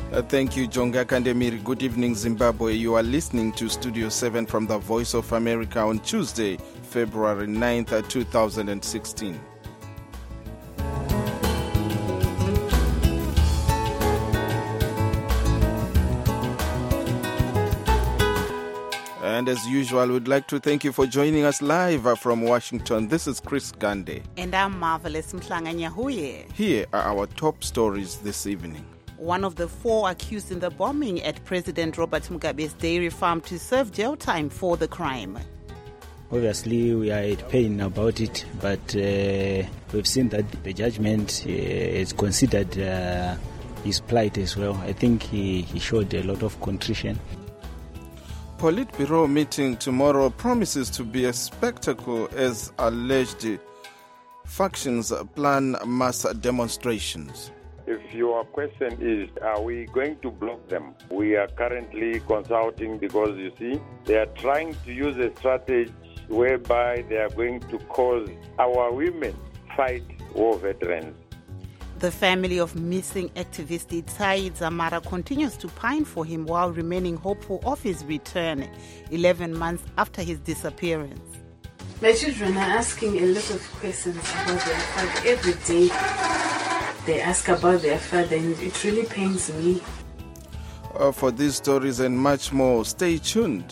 Thank you, Jonga Kandemiri. Good evening, Zimbabwe. You are listening to Studio 7 from the Voice of America on Tuesday, February 9th, 2016. And as usual, we'd like to thank you for joining us live from Washington. This is Chris Gande. And I'm Marvelous Mhlanga Nyahuye. Here are our top stories this evening. One of the 4 accused in the bombing at President Robert Mugabe's dairy farm to serve jail time for the crime. Obviously, we are at pain about it, but we've seen that the judgment is considered his plight as well. I think he showed a lot of contrition. Politburo meeting tomorrow promises to be a spectacle as alleged factions plan mass demonstrations. If your question is, are we going to block them? We are currently consulting because, you see, they are trying to use a strategy whereby they are going to cause our women fight war veterans. The family of missing activist Itai Dzamara continues to pine for him while remaining hopeful of his return 11 months after his disappearance. My children are asking a lot of questions about their father. Every day they ask about their father, and it really pains me. For these stories and much more, stay tuned.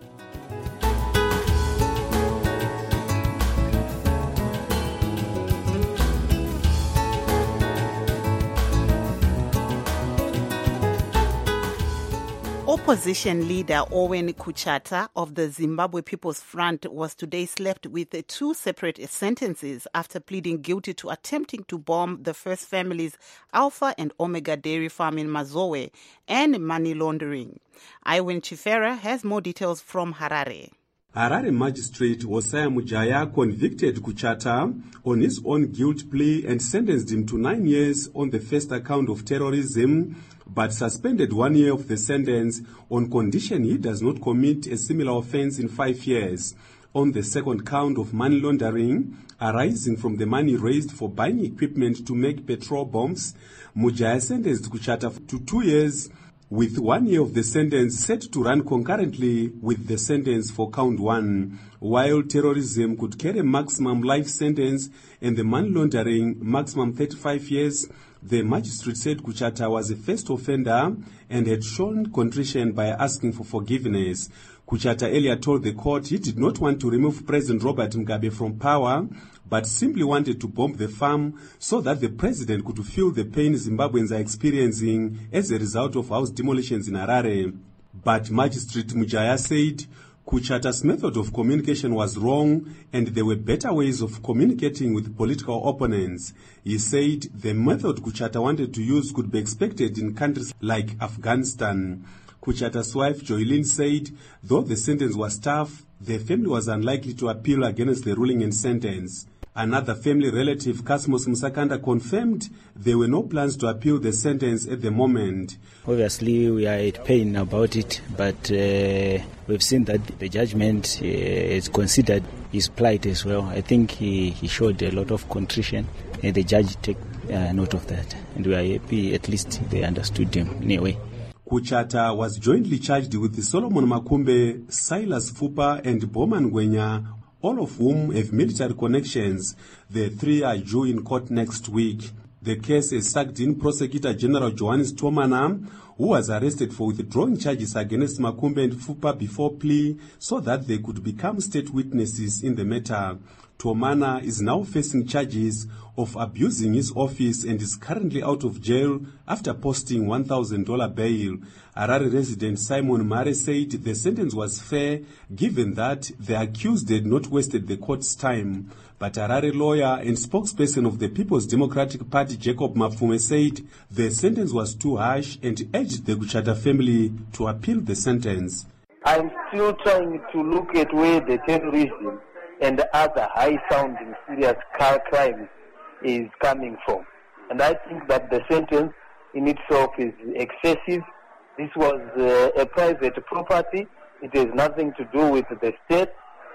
Opposition leader Owen Khuchata of the Zimbabwe People's Front was today slapped with 2 separate sentences after pleading guilty to attempting to bomb the First Family's Alpha and Omega dairy farm in Mazowe and money laundering. Iwan Chifera has more details from Harare. Harare magistrate Hosea Mujaya convicted Khuchata on his own guilt plea and sentenced him to 9 years on the first account of terrorism, but suspended 1 year of the sentence on condition he does not commit a similar offense in 5 years. On the second count of money laundering, arising from the money raised for buying equipment to make petrol bombs, Mujaya sentenced Khuchata to 2 years, with 1 year of the sentence set to run concurrently with the sentence for count 1, while terrorism could carry maximum life sentence and the money laundering maximum 35 years. The magistrate said Khuchata was a first offender and had shown contrition by asking for forgiveness. Khuchata earlier told the court he did not want to remove President Robert Mugabe from power, but simply wanted to bomb the farm so that the president could feel the pain Zimbabweans are experiencing as a result of house demolitions in Harare. But Magistrate Mujaya said Khuchata's method of communication was wrong and there were better ways of communicating with political opponents. He said the method Khuchata wanted to use could be expected in countries like Afghanistan. Khuchata's wife Joylene said though the sentence was tough, the family was unlikely to appeal against the ruling and sentence. Another family relative, Cosmos Musakanda, confirmed there were no plans to appeal the sentence at the moment. Obviously, we are at pain about it, but we've seen that the judgment is considered his plight as well. I think he showed a lot of contrition, and the judge took note of that. And we are happy, at least they understood him in a way. Khuchata was jointly charged with Solomon Makumbe, Silas Fupa, and Bowman Ngwenya, all of whom have military connections. The 3 are due in court next week. The case has sucked in Prosecutor General Johannes Tomana, who was arrested for withdrawing charges against Makumbe and Fupa before plea so that they could become state witnesses in the matter. Tomana is now facing charges of abusing his office and is currently out of jail after posting $1,000 bail. Harare resident Simon Mare said the sentence was fair given that the accused had not wasted the court's time. But Harare lawyer and spokesperson of the People's Democratic Party Jacob Mafume said the sentence was too harsh and urged the Khuchata family to appeal the sentence. I'm still trying to look at where the terrorism and other high-sounding serious crimes is coming from. And I think that the sentence in itself is excessive. This was a private property. It has nothing to do with the state.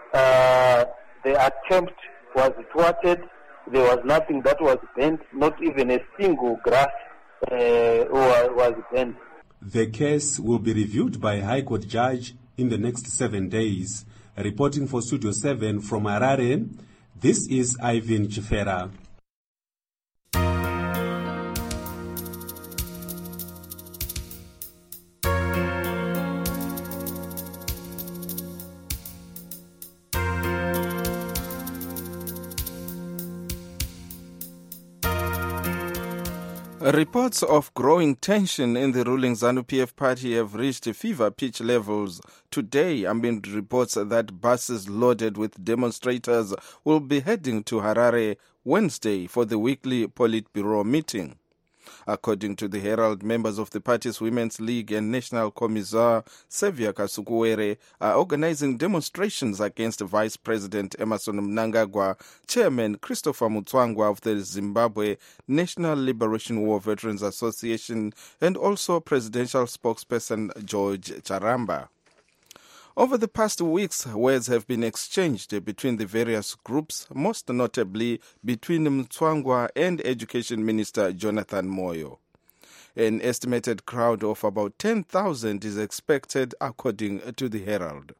The attempt was thwarted. There was nothing that was bent, not even a single grass was banned. The case will be reviewed by a High Court judge in the next 7 days. Reporting for Studio 7 from Harare, this is Ivan Chifera. Reports of growing tension in the ruling ZANU-PF party have reached fever pitch levels today amid reports that buses loaded with demonstrators will be heading to Harare Wednesday for the weekly Politburo meeting. According to the Herald, members of the party's Women's League and National Commissar Sevia Kasukuwere are organizing demonstrations against Vice President Emmerson Mnangagwa, Chairman Christopher Mutswangwa of the Zimbabwe National Liberation War Veterans Association, and also presidential spokesperson George Charamba. Over the past weeks, words have been exchanged between the various groups, most notably between Mutswangwa and Education Minister Jonathan Moyo. An estimated crowd of about 10,000 is expected, according to the Herald.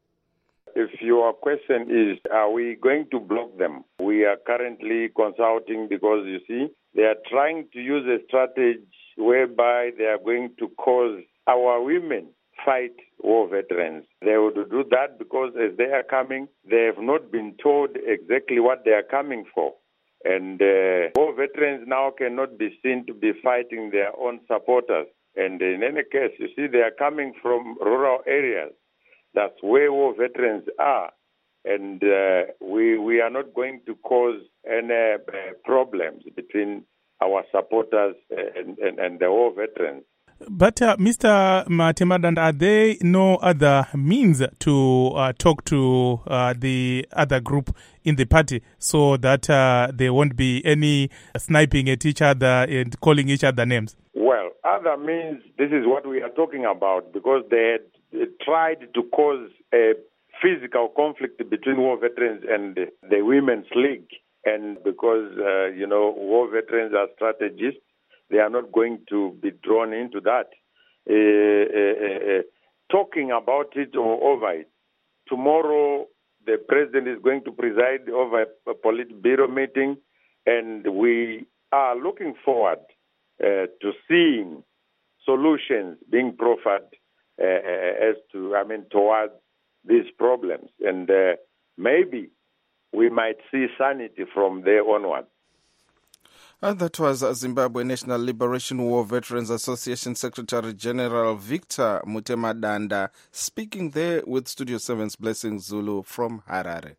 If your question is, are we going to block them? We are currently consulting because, you see, they are trying to use a strategy whereby they are going to cause our women fight war veterans. They would do that because as they are coming, they have not been told exactly what they are coming for. And war veterans now cannot be seen to be fighting their own supporters. And in any case, you see, they are coming from rural areas. That's where war veterans are. And we are not going to cause any problems between our supporters and the war veterans. But Mr. Matemadanda, are there no other means to talk to the other group in the party so that there won't be any sniping at each other and calling each other names? Well, other means, this is what we are talking about, because they had tried to cause a physical conflict between war veterans and the Women's League. And because, war veterans are strategists, they are not going to be drawn into that. Talking about it or over it. Tomorrow, the president is going to preside over a Politburo meeting, and we are looking forward to seeing solutions being proffered towards these problems. And maybe we might see sanity from there onward. And that was Zimbabwe National Liberation War Veterans Association Secretary General Victor Mutemadanda speaking there with Studio 7's Blessing Zulu from Harare.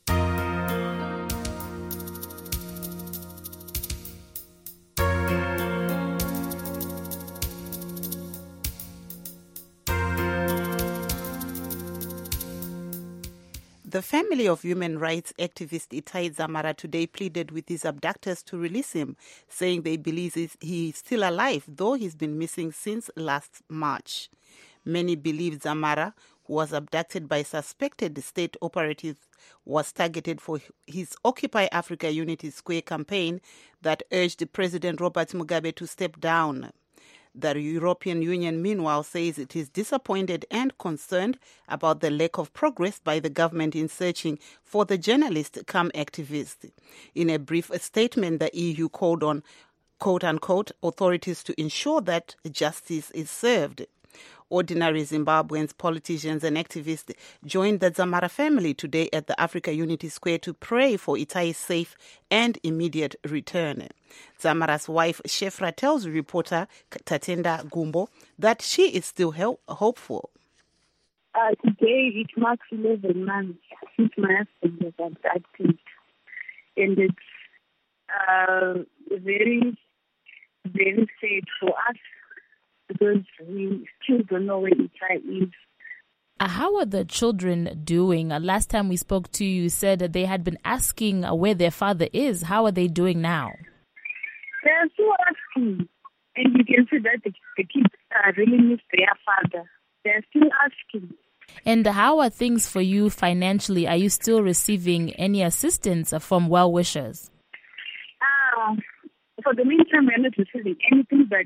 The family of human rights activist Itai Dzamara today pleaded with his abductors to release him, saying they believe he is still alive, though he's been missing since last March. Many believe Dzamara, who was abducted by suspected state operatives, was targeted for his Occupy Africa Unity Square campaign that urged President Robert Mugabe to step down. The European Union, meanwhile, says it is disappointed and concerned about the lack of progress by the government in searching for the journalist-cum-activist. In a brief statement, the EU called on, quote-unquote, authorities to ensure that justice is served. Ordinary Zimbabweans, politicians and activists joined the Dzamara family today at the Africa Unity Square to pray for Itai's safe and immediate return. Dzamara's wife, Shefra, tells reporter Tatenda Gumbo that she is still hopeful. Today it marks 11 months since my husband was abducted. And it's very, very sad for us, because we still don't know where Itai is. How are the children doing? Last time we spoke to you, you said that they had been asking where their father is. How are they doing now? They are still asking. And you can see that the kids really miss their father. They are still asking. And how are things for you financially? Are you still receiving any assistance from well-wishers? For the meantime, we're not receiving anything, but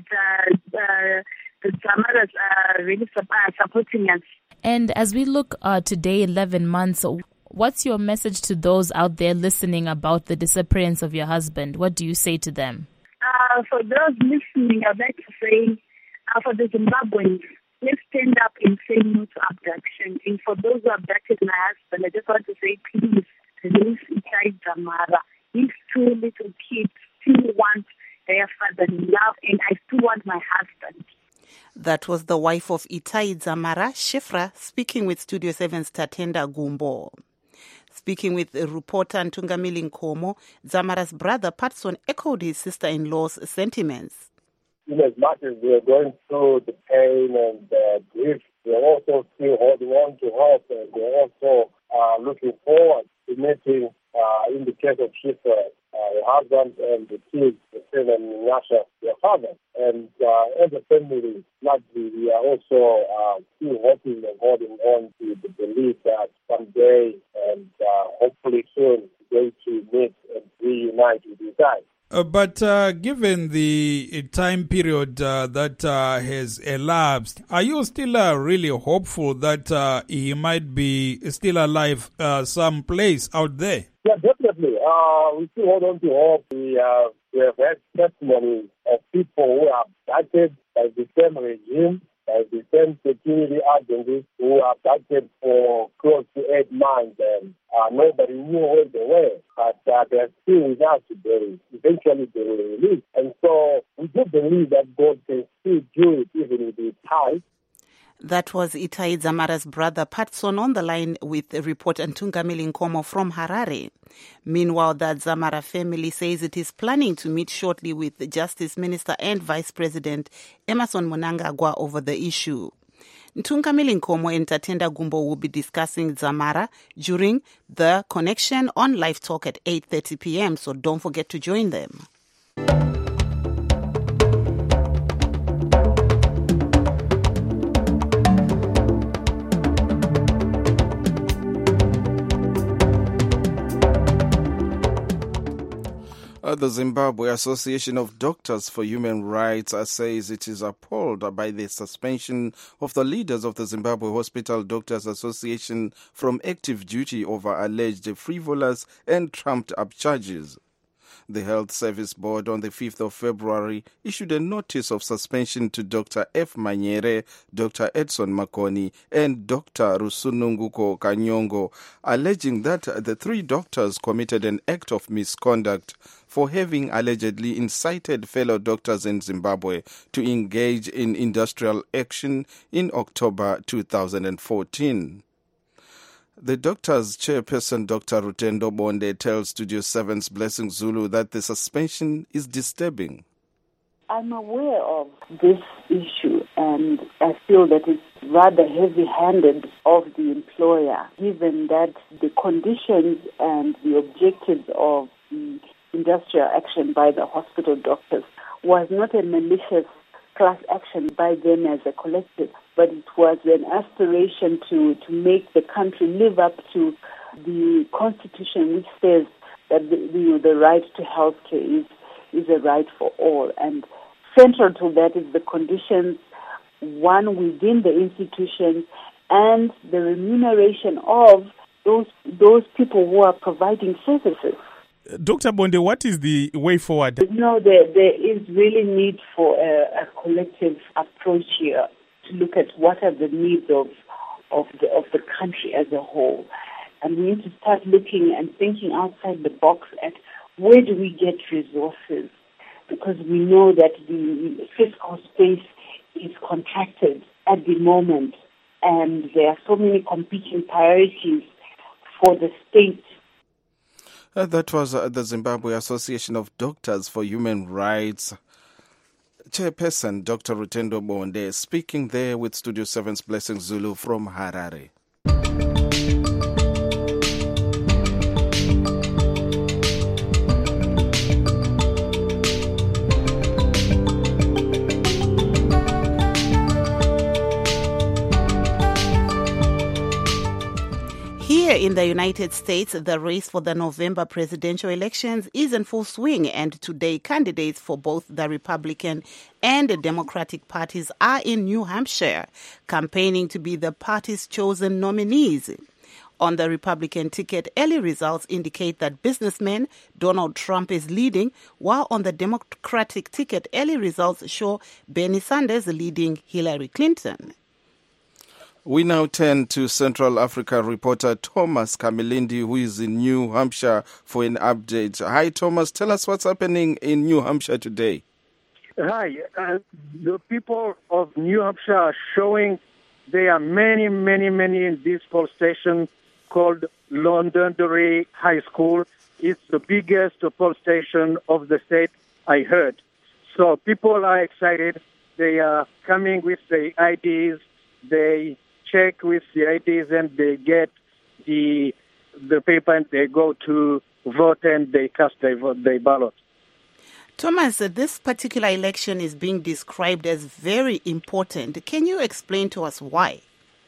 the Zamaras are really supporting us. And as we look today, 11 months, what's your message to those out there listening about the disappearance of your husband? What do you say to them? For those listening, I'd like to say, for the Zimbabweans, let's stand up and say no to abduction. And for those who abducted my husband, I just want to say, please, release Itai Dzamara. These two little kids still want their fatherly love, and I still want my husband. That was the wife of Itai Dzamara, Shifra, speaking with Studio 7's Tatenda Gumbo. Speaking with reporter Ntungamili Nkomo, Dzamara's brother Patson echoed his sister-in-law's sentiments. In as much as we are going through the pain and grief, we are also still holding on to hope, and we are also looking forward to meeting, in the case of Shifra, her husband and the kids, the son and Nasha, their father. And as a family, largely, we are also still hoping and holding on to the belief that someday and hopefully soon we're going to meet and reunite with you guys. But given the time period that has elapsed, are you still really hopeful that he might be still alive someplace out there? Yeah, definitely. We still hold on to hope. We have had testimonies of people who are abducted by the same regime, by the same security agencies who are abducted for close to 8 months, and nobody knew where they were. But they're still with us today. Eventually they will release. And so we do believe that God can still do it even with his time. That was Itai Dzamara's brother Patson on the line with reporter Ntungamili Nkomo from Harare. Meanwhile, the Dzamara family says it is planning to meet shortly with Justice Minister and Vice President Emmerson Mnangagwa over the issue. Ntungamili Nkomo and Tatenda Gumbo will be discussing Dzamara during the Connection on Live Talk at 8:30 p.m., so don't forget to join them. The Zimbabwe Association of Doctors for Human Rights says it is appalled by the suspension of the leaders of the Zimbabwe Hospital Doctors Association from active duty over alleged frivolous and trumped-up charges. The Health Service Board on the 5th of February issued a notice of suspension to Dr. F. Manyere, Dr. Edson Makoni, and Dr. Rusununguko Kanyongo, alleging that the 3 doctors committed an act of misconduct for having allegedly incited fellow doctors in Zimbabwe to engage in industrial action in October 2014. The doctor's chairperson, Dr. Rutendo Bonde, tells Studio 7's Blessing Zulu that the suspension is disturbing. I'm aware of this issue, and I feel that it's rather heavy-handed of the employer, given that the conditions and the objectives of the industrial action by the hospital doctors was not a malicious class action by them as a collective, but it was an aspiration to make the country live up to the Constitution, which says that the right to health care is a right for all. And central to that is the conditions, one, within the institutions, and the remuneration of those people who are providing services. Dr. Bonde, what is the way forward? No, there is really need for a collective approach here to look at what are the needs of the country as a whole. And we need to start looking and thinking outside the box at where do we get resources, because we know that the fiscal space is contracted at the moment, and there are so many competing priorities for the state. That was the Zimbabwe Association of Doctors for Human Rights chairperson, Dr. Rutendo Bonde, speaking there with Studio 7's Blessing Zulu from Harare. Here Here in the United States, the race for the November presidential elections is in full swing, and today candidates for both the Republican and the Democratic parties are in New Hampshire, campaigning to be the party's chosen nominees. On the Republican ticket, early results indicate that businessman Donald Trump is leading, while on the Democratic ticket, early results show Bernie Sanders leading Hillary Clinton. We now turn to Central Africa reporter Thomas Kamilindi, who is in New Hampshire, for an update. Hi, Thomas. Tell us what's happening in New Hampshire today. Hi. The people of New Hampshire are showing there are many in this poll station called Londonderry High School. It's the biggest poll station of the state, I heard. So people are excited. They are coming with the IDs. They check with the IDs and they get the paper and they go to vote and they cast their ballot. Thomas, this particular election is being described as very important. Can you explain to us why?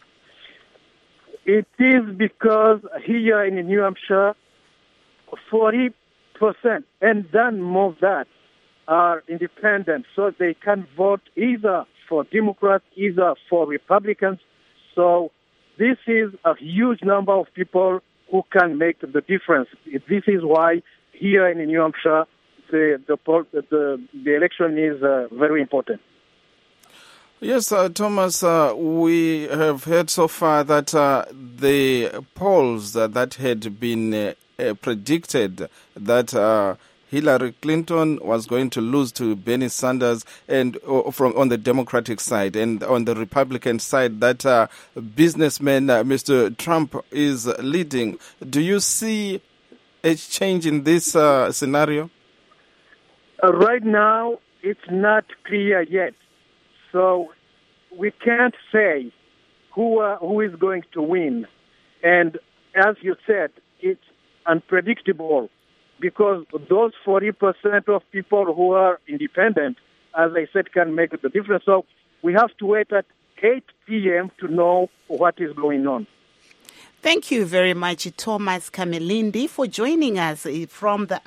It is because here in New Hampshire, 40% and then more of that are independent, so they can vote either for Democrats, either for Republicans. So this is a huge number of people who can make the difference. This is why here in New Hampshire, the election is very important. Yes, Thomas, we have heard so far that the polls that had been predicted that Hillary Clinton was going to lose to Bernie Sanders and on the Democratic side, and on the Republican side that businessman Mr. Trump is leading. Do you see a change in this scenario? Right now, it's not clear yet. So we can't say who is going to win. And as you said, it's unpredictable because those 40% of people who are independent, as I said, can make the difference. So we have to wait at 8 p.m. to know what is going on. Thank you very much, Thomas Kamilindi, for joining us from the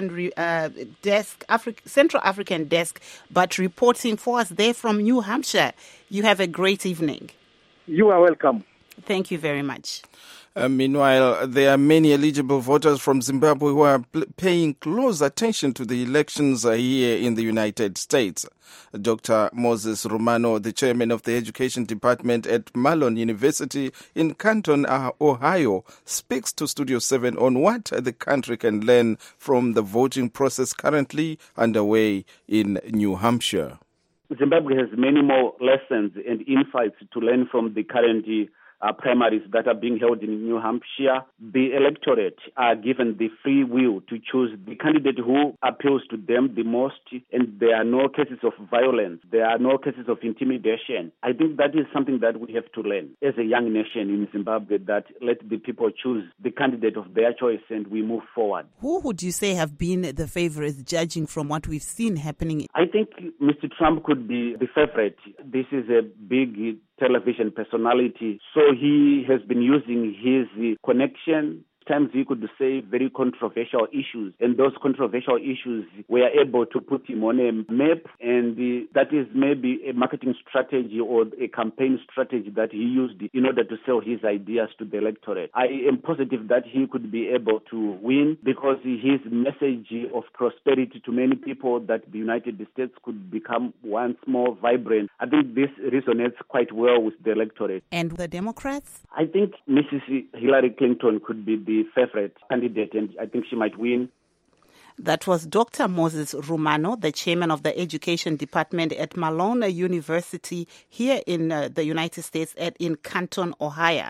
Central African desk, but reporting for us there from New Hampshire. You have a great evening. You are welcome. Thank you very much. Meanwhile, there are many eligible voters from Zimbabwe who are paying close attention to the elections here in the United States. Dr. Moses Rumano, the chairman of the education department at Malone University in Canton, Ohio, speaks to Studio 7 on what the country can learn from the voting process currently underway in New Hampshire. Zimbabwe has many more lessons and insights to learn from the current primaries that are being held in New Hampshire. The electorate are given the free will to choose the candidate who appeals to them the most, and there are no cases of violence. There are no cases of intimidation. I think that is something that we have to learn as a young nation in Zimbabwe, that let the people choose the candidate of their choice and we move forward. Who would you say have been the favorites, judging from what we've seen happening? I think Mr. Trump could be the favorite. This is a big television personality, so he has been using his connection. Times he could say very controversial issues, and those controversial issues were able to put him on a map, and that is maybe a marketing strategy or a campaign strategy that he used in order to sell his ideas to the electorate. I am positive that he could be able to win because his message of prosperity to many people, that the United States could become once more vibrant, I think this resonates quite well with the electorate. And the Democrats? I think Mrs. Hillary Clinton could be the favorite candidate, and I think she might win. That was Dr. Moses Rumano, the chairman of the education department at Malone University here in the United States in Canton, Ohio.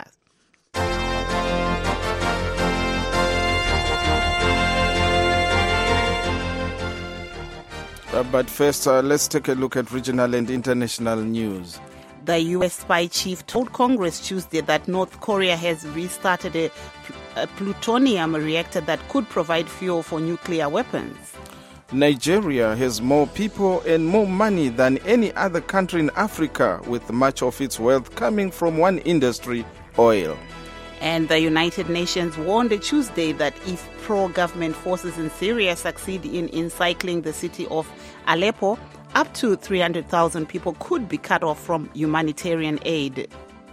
But first, let's take a look at regional and international news. The U.S. spy chief told Congress Tuesday that North Korea has restarted a plutonium reactor that could provide fuel for nuclear weapons. Nigeria has more people and more money than any other country in Africa, with much of its wealth coming from one industry, oil. And the United Nations warned Tuesday that if pro-government forces in Syria succeed in encircling the city of Aleppo, up to 300,000 people could be cut off from humanitarian aid.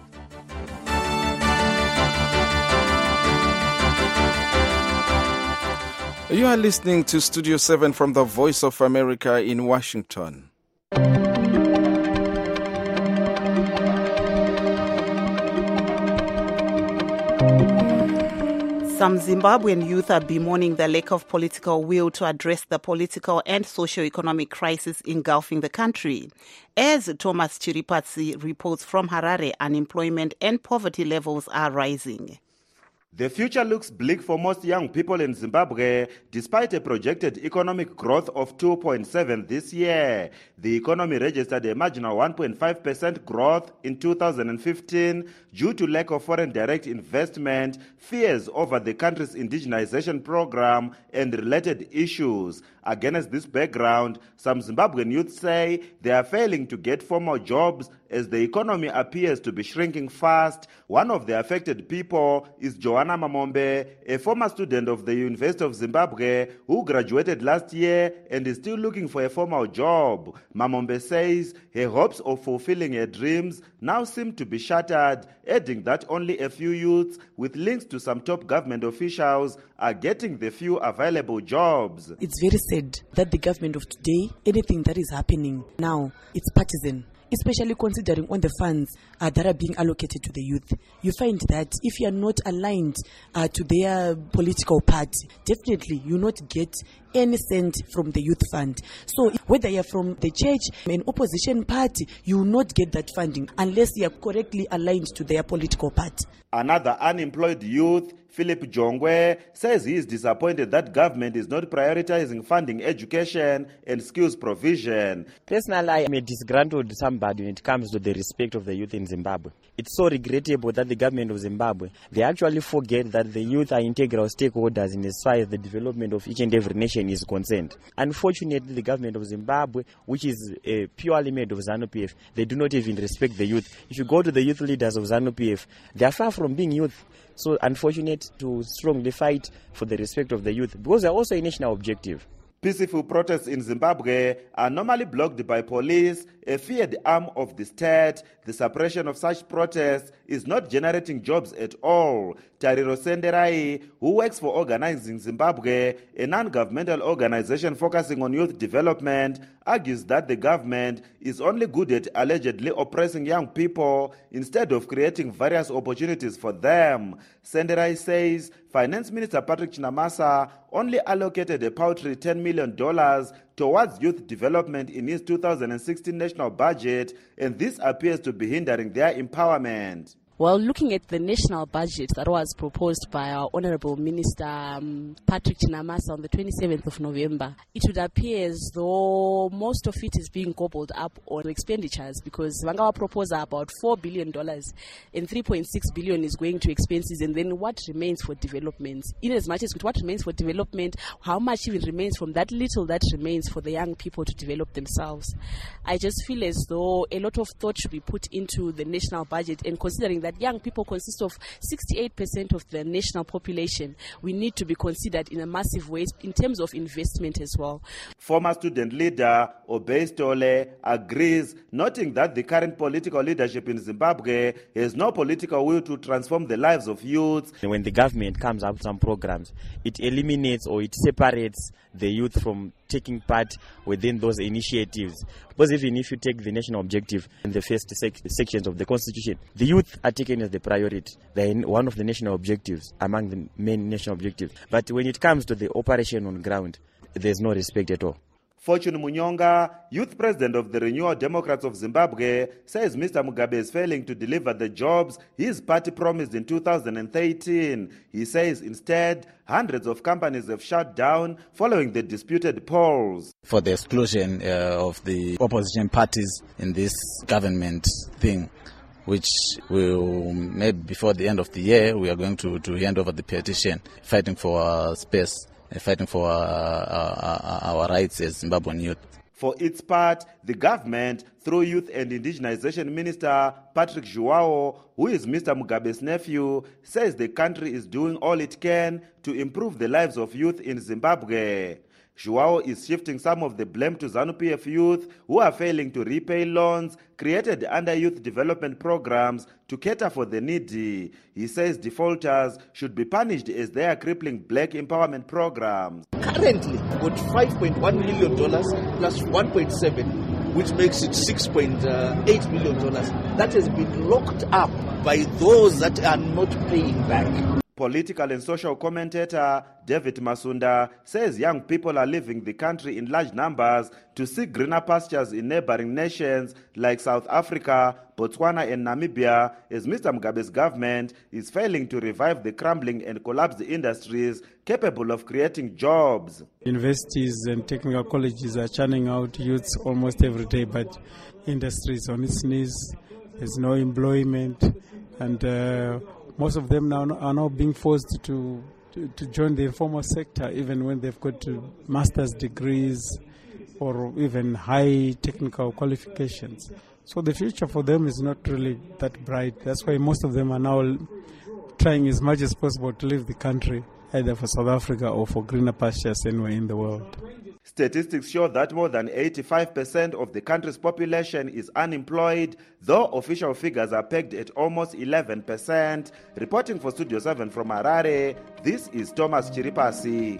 You are listening to Studio 7 from the Voice of America in Washington. Some Zimbabwean youth are bemoaning the lack of political will to address the political and socio-economic crisis engulfing the country. As Thomas Chiripatsi reports from Harare, unemployment and poverty levels are rising. The future looks bleak for most young people in Zimbabwe, despite a projected economic growth of 2.7% this year. The economy registered a marginal 1.5% growth in 2015 due to lack of foreign direct investment, fears over the country's indigenization program, and related issues. Against this background, some Zimbabwean youth say they are failing to get formal jobs as the economy appears to be shrinking fast. One of the affected people is Joanna Mamombe, a former student of the University of Zimbabwe who graduated last year and is still looking for a formal job. Mamombe says her hopes of fulfilling her dreams now seem to be shattered, adding that only a few youths with links to some top government officials are getting the few available jobs. It's very sad that the government of today, anything that is happening now, it's partisan. Especially considering on the funds that are being allocated to the youth. You find that if you are not aligned to their political party, definitely you not get any cent from the youth fund. So whether you are from the church, an opposition party, you will not get that funding unless you are correctly aligned to their political party. Another unemployed youth, Philip Jongwe, says he is disappointed that government is not prioritizing funding education and skills provision. Personally, I am a disgruntled somebody when it comes to the respect of the youth in Zimbabwe. It's so regrettable that the government of Zimbabwe, they actually forget that the youth are integral stakeholders in as far as the development of each and every nation is concerned. Unfortunately, the government of Zimbabwe, which is purely made of ZANU-PF, they do not even respect the youth. If you go to the youth leaders of ZANU-PF, they are far from being youth. So unfortunate to strongly fight for the respect of the youth, because they are also a national objective. Peaceful protests in Zimbabwe are normally blocked by police, a feared arm of the state. The suppression of such protests is not generating jobs at all. Tariro Senderai, who works for Organizing Zimbabwe, a non-governmental organization focusing on youth development, argues that the government is only good at allegedly oppressing young people instead of creating various opportunities for them. Senderai says Finance Minister Patrick Chinamasa only allocated a paltry $10 million towards youth development in his 2016 national budget, and this appears to be hindering their empowerment. Well, looking at the national budget that was proposed by our Honorable Minister Patrick Chinamasa on the 27th of November, it would appear as though most of it is being gobbled up on expenditures, because Vangawa proposed about $4 billion and $3.6 billion is going to expenses, and then what remains for development? In as much as with what remains for development, how much even remains from that little that remains for the young people to develop themselves? I just feel as though a lot of thought should be put into the national budget, and considering that young people consist of 68% of the national population, we need to be considered in a massive way in terms of investment as well. Former student leader Obey Stole agrees, noting that the current political leadership in Zimbabwe has no political will to transform the lives of youth. When the government comes up with some programs, it eliminates or it separates the youth from taking part within those initiatives. Because even if you take the national objective in the first sections of the Constitution, the youth are taken as the priority. They're one of the national objectives, among the main national objectives. But when it comes to the operation on ground, there's no respect at all. Fortune Munyonga, youth president of the Renewal Democrats of Zimbabwe, says Mr. Mugabe is failing to deliver the jobs his party promised in 2013. He says instead, hundreds of companies have shut down following the disputed polls. For the exclusion of the opposition parties in this government thing, which will, maybe before the end of the year, we are going to hand over the petition, fighting for our space, fighting for our rights as Zimbabwean youth. For its part, the government, through Youth and Indigenization Minister Patrick João, who is Mr. Mugabe's nephew, says the country is doing all it can to improve the lives of youth in Zimbabwe. João is shifting some of the blame to ZANU-PF youth who are failing to repay loans created under youth development programs to cater for the needy. He says defaulters should be punished as they are crippling black empowerment programs. Currently, got $5.1 million plus 1.7, which makes it $6.8 million. That has been locked up by those that are not paying back. Political and social commentator David Masunda says young people are leaving the country in large numbers to seek greener pastures in neighboring nations like South Africa, Botswana and Namibia, as Mr. Mugabe's government is failing to revive the crumbling and collapsed industries capable of creating jobs. Universities and technical colleges are churning out youths almost every day, but industries on its knees. There's no employment, and most of them are now being forced to join the informal sector, even when they've got master's degrees or even high technical qualifications. So the future for them is not really that bright. That's why most of them are now trying as much as possible to leave the country, either for South Africa or for greener pastures anywhere in the world. Statistics show that more than 85% of the country's population is unemployed, though official figures are pegged at almost 11%. Reporting for Studio 7 from Harare, this is Thomas Chiripasi.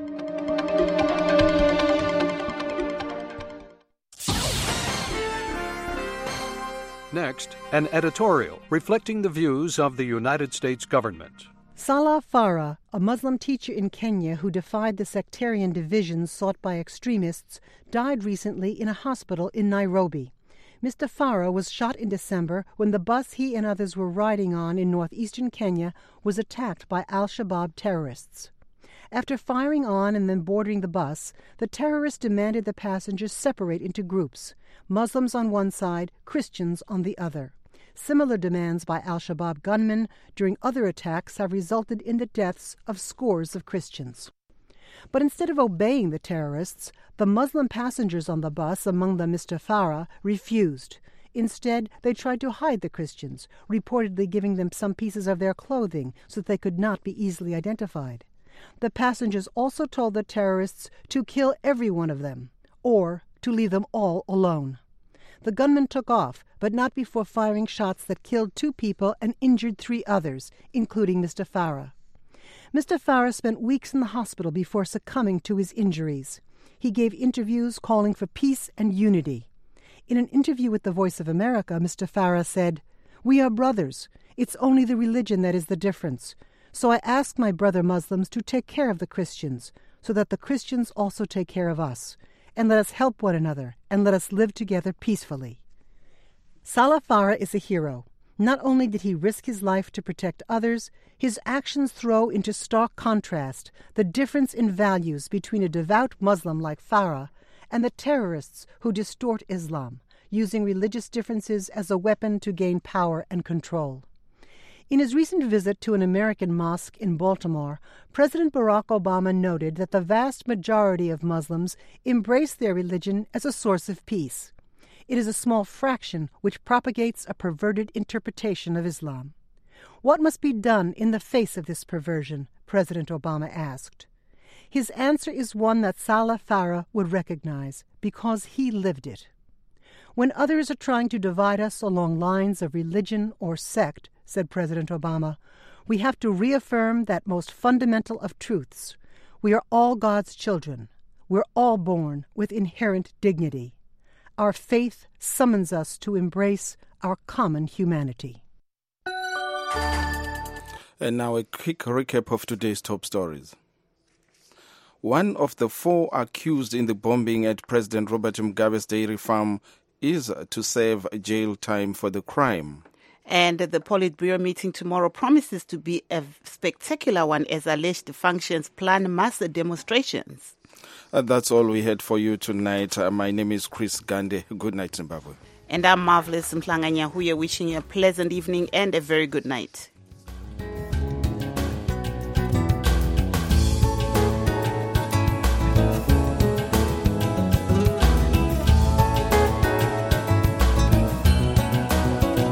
Next, an editorial reflecting the views of the United States government. Salah Farah, a Muslim teacher in Kenya who defied the sectarian divisions sought by extremists, died recently in a hospital in Nairobi. Mr. Farah was shot in December when the bus he and others were riding on in northeastern Kenya was attacked by al-Shabaab terrorists. After firing on and then boarding the bus, the terrorists demanded the passengers separate into groups, Muslims on one side, Christians on the other. Similar demands by al-Shabaab gunmen during other attacks have resulted in the deaths of scores of Christians. But instead of obeying the terrorists, the Muslim passengers on the bus, among them Mr. Farah, refused. Instead, they tried to hide the Christians, reportedly giving them some pieces of their clothing so that they could not be easily identified. The passengers also told the terrorists to kill every one of them, or to leave them all alone. The gunmen took off, but not before firing shots that killed 2 people and injured 3 others, including Mr. Farah. Mr. Farah spent weeks in the hospital before succumbing to his injuries. He gave interviews calling for peace and unity. In an interview with the Voice of America, Mr. Farah said, "We are brothers. It's only the religion that is the difference. So I asked my brother Muslims to take care of the Christians, so that the Christians also take care of us. And let us help one another, and let us live together peacefully." Salah Farah is a hero. Not only did he risk his life to protect others, his actions throw into stark contrast the difference in values between a devout Muslim like Farah and the terrorists who distort Islam, using religious differences as a weapon to gain power and control. In his recent visit to an American mosque in Baltimore, President Barack Obama noted that the vast majority of Muslims embrace their religion as a source of peace. It is a small fraction which propagates a perverted interpretation of Islam. What must be done in the face of this perversion? President Obama asked. His answer is one that Salah Farah would recognize, because he lived it. When others are trying to divide us along lines of religion or sect, said President Obama, we have to reaffirm that most fundamental of truths. We are all God's children. We're all born with inherent dignity. Our faith summons us to embrace our common humanity. And now a quick recap of today's top stories. One of the 4 accused in the bombing at President Robert Mugabe's dairy farm is to serve jail time for the crime. And the Politburo meeting tomorrow promises to be a spectacular one as alleged functions plan mass demonstrations. That's all we had for you tonight. My name is Chris Gande. Good night, Zimbabwe. And I'm Marvelous Mhlanga Nyahuye, wishing you a pleasant evening and a very good night.